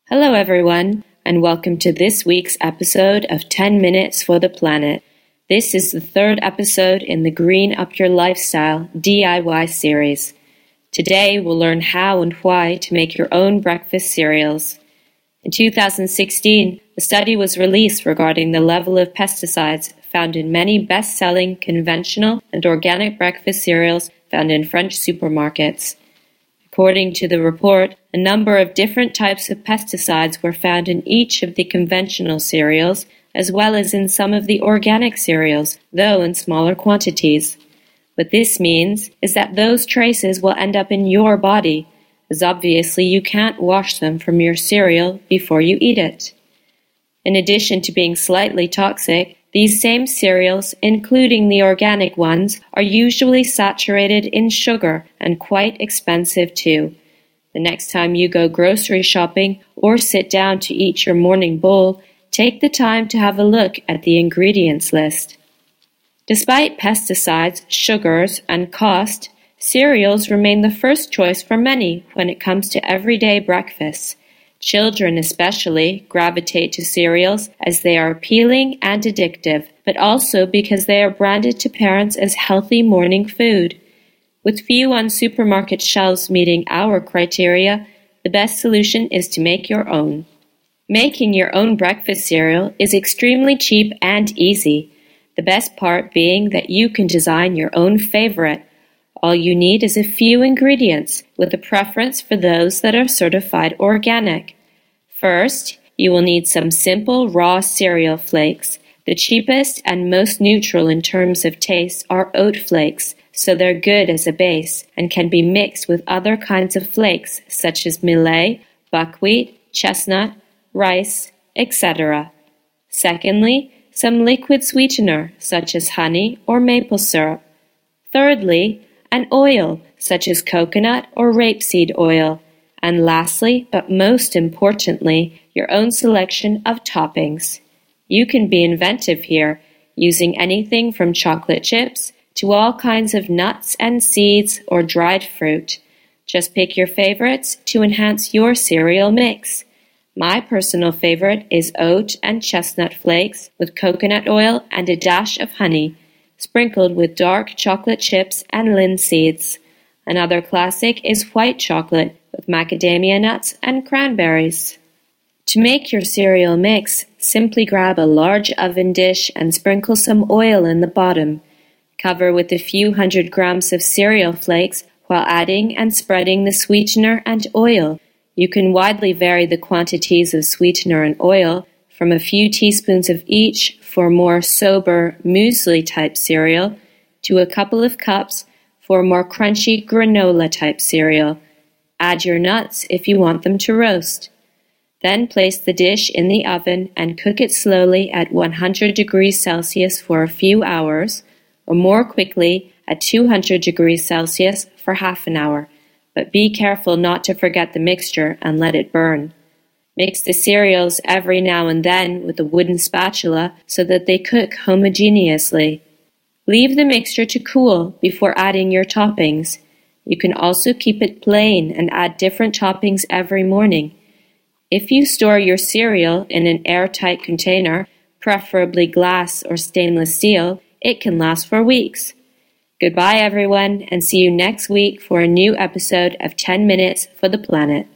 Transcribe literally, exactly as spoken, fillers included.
Hello everyone, and welcome to this week's episode of ten minutes for the Planet. This is the third episode in the Green Up Your Lifestyle D I Y series. Today we'll learn how and why to make your own breakfast cereals. In two thousand sixteen, a study was released regarding the level of pesticides found in many best-selling conventional and organic breakfast cereals found in French supermarkets. According to the report, a number of different types of pesticides were found in each of the conventional cereals, as well as in some of the organic cereals, though in smaller quantities. What this means is that those traces will end up in your body, as obviously you can't wash them from your cereal before you eat it. In addition to being slightly toxic, these same cereals, including the organic ones, are usually saturated in sugar and quite expensive too. The next time you go grocery shopping or sit down to eat your morning bowl, take the time to have a look at the ingredients list. Despite pesticides, sugars, and cost, cereals remain the first choice for many when it comes to everyday breakfasts. Children especially gravitate to cereals as they are appealing and addictive, but also because they are branded to parents as healthy morning food. With few on supermarket shelves meeting our criteria, the best solution is to make your own. Making your own breakfast cereal is extremely cheap and easy, the best part being that you can design your own favorite. All you need is a few ingredients, with a preference for those that are certified organic. First, you will need some simple raw cereal flakes. The cheapest and most neutral in terms of taste are oat flakes, so they're good as a base and can be mixed with other kinds of flakes such as millet, buckwheat, chestnut, rice, et cetera. Secondly, some liquid sweetener such as honey or maple syrup. Thirdly, an oil, such as coconut or rapeseed oil. And lastly, but most importantly, your own selection of toppings. You can be inventive here, using anything from chocolate chips to all kinds of nuts and seeds or dried fruit. Just pick your favorites to enhance your cereal mix. My personal favorite is oat and chestnut flakes with coconut oil and a dash of honey, sprinkled with dark chocolate chips and linseeds. Another classic is white chocolate with macadamia nuts and cranberries. To make your cereal mix, simply grab a large oven dish and sprinkle some oil in the bottom. Cover with a few hundred grams of cereal flakes while adding and spreading the sweetener and oil. You can widely vary the quantities of sweetener and oil, from a few teaspoons of each for more sober muesli-type cereal to a couple of cups for more crunchy granola-type cereal. Add your nuts if you want them to roast. Then place the dish in the oven and cook it slowly at one hundred degrees Celsius for a few hours, or more quickly at two hundred degrees Celsius for half an hour. But be careful not to forget the mixture and let it burn. Mix the cereals every now and then with a wooden spatula so that they cook homogeneously. Leave the mixture to cool before adding your toppings. You can also keep it plain and add different toppings every morning. If you store your cereal in an airtight container, preferably glass or stainless steel, it can last for weeks. Goodbye everyone, and see you next week for a new episode of ten minutes for the Planet.